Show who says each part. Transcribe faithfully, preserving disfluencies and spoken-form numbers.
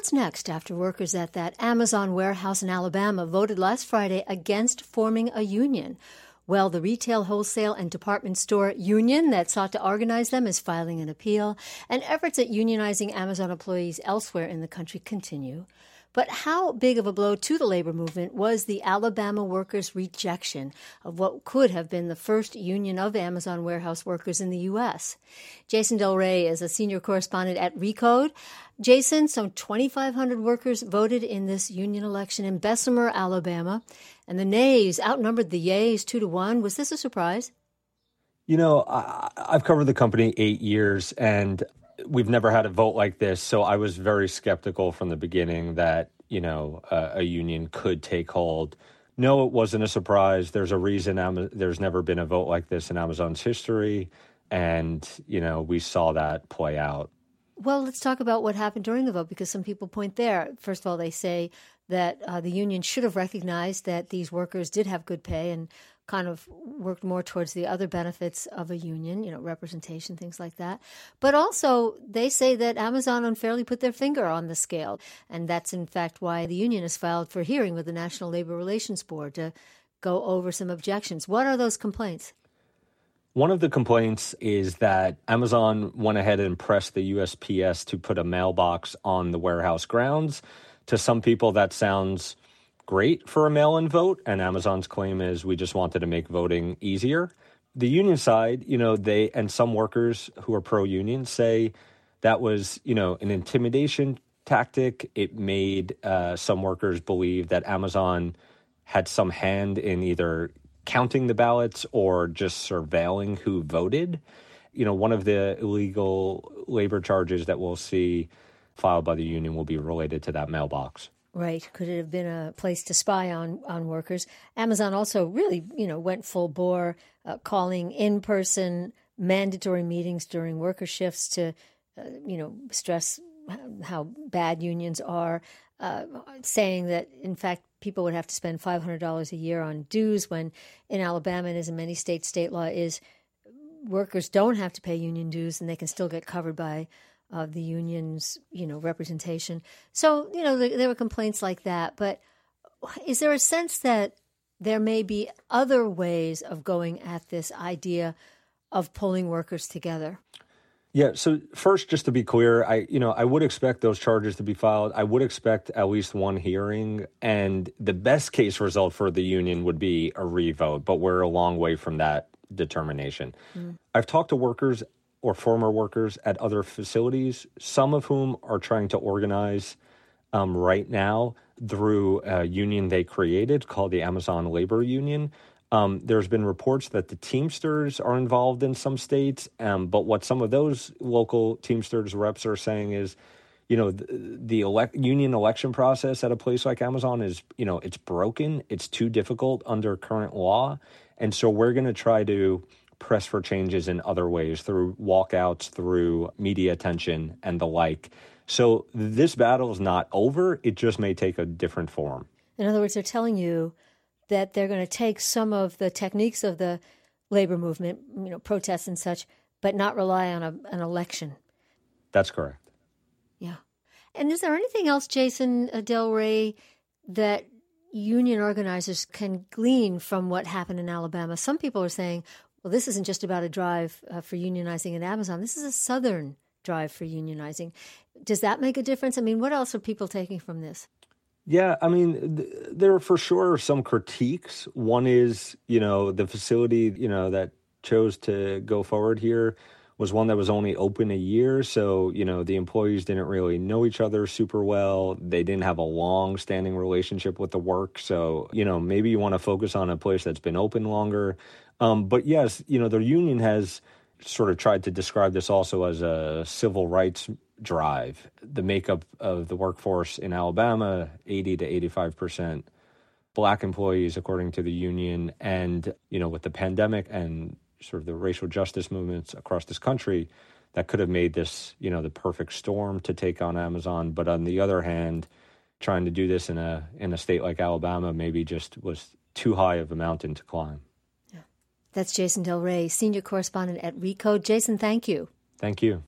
Speaker 1: what's next after workers at that Amazon warehouse in Alabama voted last Friday against forming a union? Well, the retail, wholesale, and department store union that sought to organize them is filing an appeal, and efforts at unionizing Amazon employees elsewhere in the country continue. But how big of a blow to the labor movement was the Alabama workers' rejection of what could have been the first union of Amazon warehouse workers in the U S? Jason Del Rey is a senior correspondent at Recode. Jason, some twenty-five hundred workers voted in this union election in Bessemer, Alabama, and the nays outnumbered the yays two to one. Was this a surprise?
Speaker 2: You know, I, I've covered the company eight years, and we've never had a vote like this, so I was very skeptical from the beginning that, you know, uh, a union could take hold. No, it wasn't a surprise. There's a reason Am- there's never been a vote like this in Amazon's history, and, you know, we saw that play out.
Speaker 1: Well, let's talk about what happened during the vote, because some people point there. First of all, they say that uh, the union should have recognized that these workers did have good pay and kind of worked more towards the other benefits of a union, you know, representation, things like that. But also, they say that Amazon unfairly put their finger on the scale. And that's, in fact, why the union has filed for hearing with the National Labor Relations Board to go over some objections. What are those complaints?
Speaker 2: One of the complaints is that Amazon went ahead and pressed the U S P S to put a mailbox on the warehouse grounds. To some people, that sounds great for a mail-in vote, and Amazon's claim is we just wanted to make voting easier. The union side, you know, they and some workers who are pro-union say that was, you know, an intimidation tactic. It made uh, some workers believe that Amazon had some hand in either counting the ballots or just surveilling who voted. You know, one of the illegal labor charges that we'll see filed by the union will be related to that mailbox.
Speaker 1: Right. Could it have been a place to spy on, on workers? Amazon also really, you know, went full bore, uh, calling in-person mandatory meetings during worker shifts to, uh, you know, stress how bad unions are, uh, saying that, in fact, people would have to spend five hundred dollars a year on dues when in Alabama, and as in many states, state law is workers don't have to pay union dues and they can still get covered by of the union's, you know, representation. So, you know, there were complaints like that. But is there a sense that there may be other ways of going at this idea of pulling workers together?
Speaker 2: Yeah. So first, just to be clear, I, you know, I would expect those charges to be filed. I would expect at least one hearing, and the best case result for the union would be a revote, but we're a long way from that determination. Mm. I've talked to workers or former workers at other facilities, some of whom are trying to organize um, right now through a union they created called the Amazon Labor Union. Um, there's been reports that the Teamsters are involved in some states, um, but what some of those local Teamsters reps are saying is, you know, the, the elect, union election process at a place like Amazon is, you know, it's broken. It's too difficult under current law. And so we're going to try to press for changes in other ways, through walkouts, through media attention, and the like. So this battle is not over. It just may take a different form.
Speaker 1: In other words, they're telling you that they're going to take some of the techniques of the labor movement, you know, protests and such, but not rely on a, an election.
Speaker 2: That's correct.
Speaker 1: Yeah. And is there anything else, Jason Del Rey, that union organizers can glean from what happened in Alabama? Some people are saying, well, this isn't just about a drive uh, for unionizing at Amazon. This is a Southern drive for unionizing. Does that make a difference? I mean, what else are people taking from this?
Speaker 2: Yeah, I mean, th- there are for sure some critiques. One is, you know, the facility, you know, that chose to go forward here was one that was only open a year. So, you know, the employees didn't really know each other super well. They didn't have a long-standing relationship with the work. So, you know, maybe you want to focus on a place that's been open longer. Um, but yes, you know, the union has sort of tried to describe this also as a civil rights drive. The makeup of the workforce in Alabama, eighty to eighty-five percent Black employees, according to the union. And, you know, with the pandemic and sort of the racial justice movements across this country, that could have made this, you know, the perfect storm to take on Amazon. But on the other hand, trying to do this in a in a state like Alabama maybe just was too high of a mountain to climb.
Speaker 1: Yeah. That's Jason Del Rey, senior correspondent at Recode. Jason, thank you.
Speaker 2: Thank you.